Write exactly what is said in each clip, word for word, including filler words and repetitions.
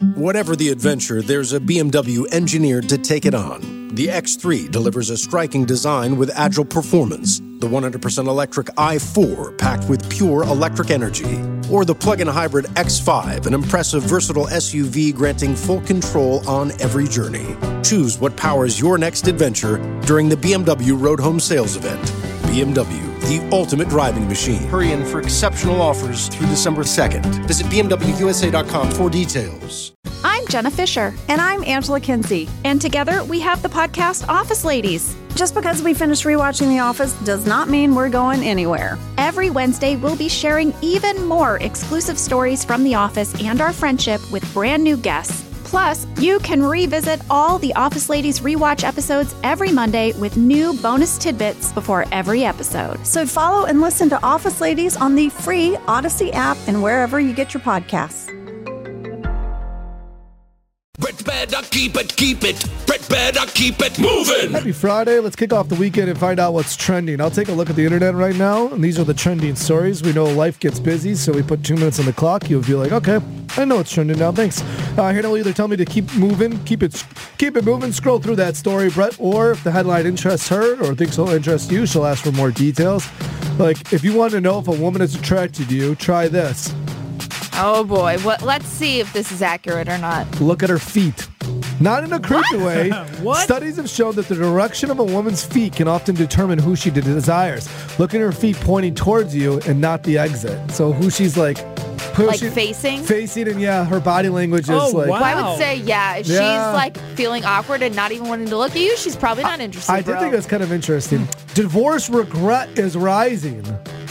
Whatever the adventure, there's a B M W engineered to take it on. The X three delivers a striking design with agile performance. The one hundred percent electric i four, packed with pure electric energy. Or the plug-in hybrid X five, an impressive, versatile S U V granting full control on every journey. Choose what powers your next adventure during the B M W Road Home Sales Event. B M W, the ultimate driving machine. Hurry in for exceptional offers through December second. Visit B M W U S A dot com for details. I'm Jenna Fisher. And I'm Angela Kinsey. And together we have the podcast Office Ladies. Just because we finished rewatching The Office does not mean we're going anywhere. Every Wednesday, we'll be sharing even more exclusive stories from The Office and our friendship with brand new guests. Plus, you can revisit all the Office Ladies rewatch episodes every Monday with new bonus tidbits before every episode. So follow and listen to Office Ladies on the free Odyssey app and wherever you get your podcasts. Brett better keep it, keep it. Brett better keep it moving. Happy Friday. Let's kick off the weekend and find out what's trending. I'll take a look at the internet right now, and these are the trending stories. We know life gets busy, so we put two minutes on the clock. You'll be like, okay, I know it's trending now. Thanks. Uh, here will either tell me to keep moving, keep it keep it moving, scroll through that story, Brett, or if the headline interests her or thinks it'll interest you, she'll ask for more details. Like, if you want to know if a woman is attracted to you, try this. Oh, boy. What? Let's see if this is accurate or not. Look at her feet. Not in a creepy way. What? Studies have shown that the direction of a woman's feet can often determine who she desires. Look at her feet pointing towards you and not the exit. So who she's like pushing. Like facing? Facing, and yeah, her body language is Oh, like. wow. Well, I would say, yeah, if Yeah. she's like feeling awkward and not even wanting to look at you, she's probably not interested, I did bro. think that's kind of interesting. Divorce regret is rising.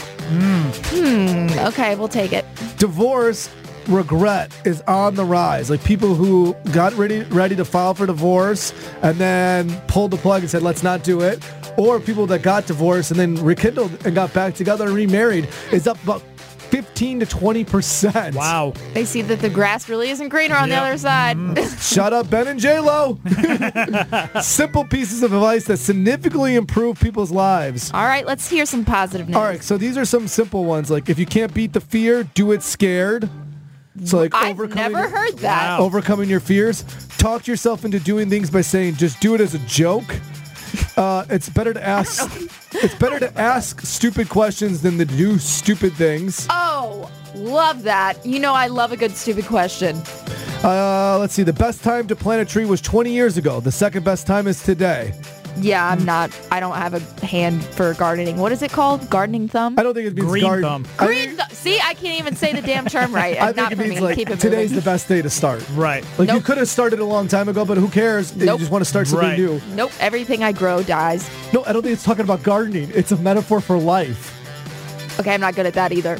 Hmm, okay, we'll take it. Divorce regret is on the rise. Like people who got ready ready to file for divorce and then pulled the plug and said, let's not do it. Or people that got divorced and then rekindled and got back together and remarried is up about fifteen to twenty percent. Wow. They see that the grass really isn't greener on Yep. the other side. Shut up, Ben and J-Lo. Simple pieces of advice that significantly improve people's lives. All right, let's hear some positive news. All right, so these are some simple ones. Like, if you can't beat the fear, do it scared. So, like, I've overcoming, never heard that. Wow. overcoming your fears. Talk yourself into doing things by saying, just do it as a joke. Uh, it's better to ask. It's better to ask stupid questions than to do stupid things. Oh, love that. You know I love a good stupid question. Uh, let's see. The best time to plant a tree was twenty years ago. The second best time is today. Yeah, I'm not, I don't have a hand for gardening. What is it called? Gardening thumb? I don't think it means Green garden. thumb. I Green think, thumb. See, I can't even say the damn term right. I think not it for means me. like Keep it today's moving. the best day to start. Right. Like you Nope. could have started a long time ago, but who cares? You Nope. just want to start something Right. new. Nope, everything I grow dies. No, I don't think it's talking about gardening. It's a metaphor for life. Okay, I'm not good at that either.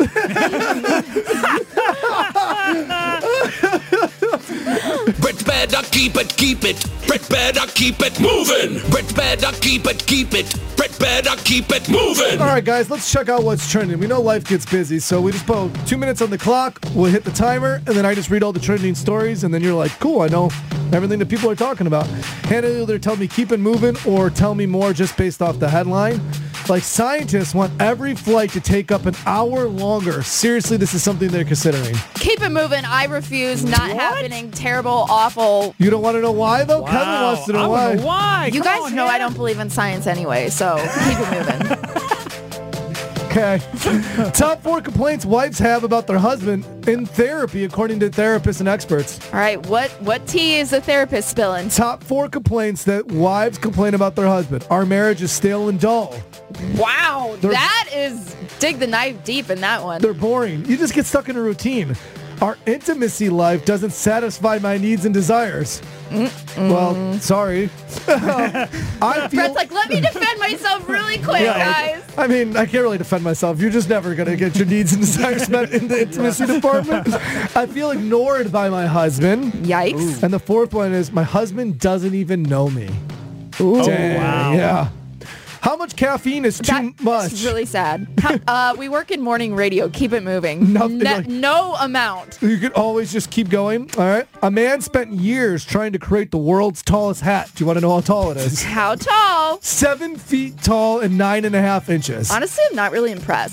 Brett better keep it, keep it. Brett better keep it moving. Brett better keep it, keep it. Brett better keep it moving. All right, guys, let's check out what's trending. We know life gets busy, so we just put two minutes on the clock. We'll hit the timer, and then I just read all the trending stories, and then you're like, cool, I know everything that people are talking about. Hannah either tell me keep it moving or tell me more just based off the headline. Like, scientists want every flight to take up an hour longer. Seriously, this is something they're considering. Keep it moving. I refuse. Not What? happening. Terrible, awful. You don't want to know why, though? Kevin Wow. wants to know I why. wanna know why. You Come guys on, know I Hannah. don't believe in science anyway, so keep it moving. Okay. Top four complaints wives have about their husband in therapy, according to therapists and experts. All right, what what tea is the therapist spilling? Top four complaints that wives complain about their husband. Our marriage is stale and dull. Wow, They're- that is dig the knife deep in that one. They're boring. You just get stuck in a routine. Our intimacy life doesn't satisfy my needs and desires. Well, sorry. I feel. Brett's like, let me defend myself really quick, guys. I mean, I can't really defend myself. You're just never going to get your needs and desires met in the intimacy department. I feel ignored by my husband. Yikes. And the fourth one is my husband doesn't even know me. Oh, Dang, wow. yeah. How much caffeine is too That's much? really sad. How, uh, we work in morning radio. Keep it moving. Nothing No, like- no amount. You could always just keep going. All right. A man spent years trying to create the world's tallest hat. Do you want to know how tall it is? How tall? Seven feet tall and nine and a half inches. Honestly, I'm not really impressed.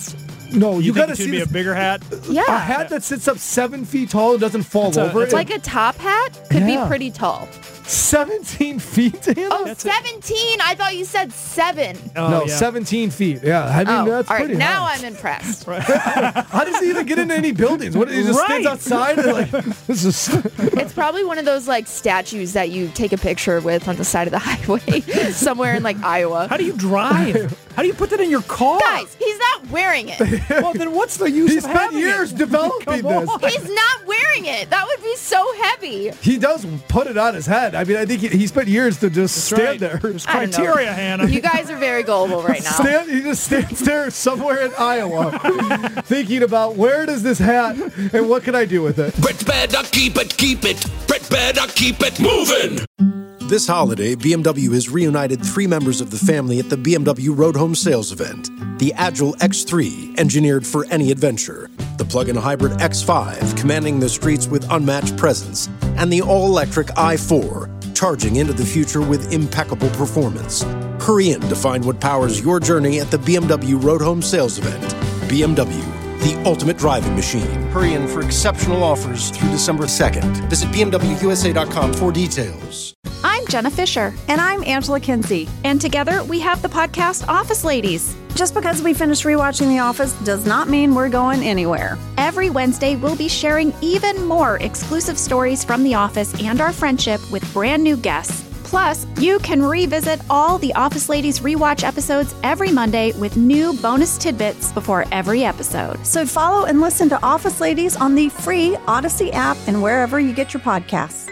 No, you, You, got to think it should see be this. a bigger hat? Yeah. A hat that sits up seven feet tall and doesn't fall That's a- over. that's it. Like a top hat could Yeah. be pretty tall. seventeen feet, Hannah? Oh, That's it. seventeen. I thought you said seven. Oh, no, yeah. seventeen feet. Yeah, I mean, Oh, that's all right. pretty Now high. I'm impressed. How does he even get into any buildings? What, he just stands Right. outside and like, this is... It's probably one of those like statues that you take a picture with on the side of the highway somewhere in like Iowa. How do you drive? How do you put that in your car? Guys, he's not wearing it. Well, then what's the use He of spent having years it? developing Come this. on. He's not wearing it. That would be so heavy. He does put it on his head. I mean, I think he, he spent years to just That's stand right. there. There's I don't know. criteria, Hannah. You guys are very gullible right now. Stand, he just stands there somewhere in Iowa thinking about where does this hat and what can I do with it? Brett better keep it, keep it. Brett better keep it moving. This holiday, B M W has reunited three members of the family at the B M W Road Home Sales Event. The Agile X three, engineered for any adventure. The plug-in hybrid X five, commanding the streets with unmatched presence. And the all-electric i four, charging into the future with impeccable performance. Hurry in to find what powers your journey at the B M W Road Home Sales Event. B M W, the ultimate driving machine. Hurry in for exceptional offers through December second. Visit B M W U S A dot com for details. I'm Jenna Fisher, And I'm Angela Kinsey. and together we have the podcast Office Ladies. Just because we finished rewatching The Office does not mean we're going anywhere. Every Wednesday, we'll be sharing even more exclusive stories from The Office and our friendship with brand new guests. Plus, you can revisit all the Office Ladies rewatch episodes every Monday with new bonus tidbits before every episode. So follow and listen to Office Ladies on the free Odyssey app and wherever you get your podcasts.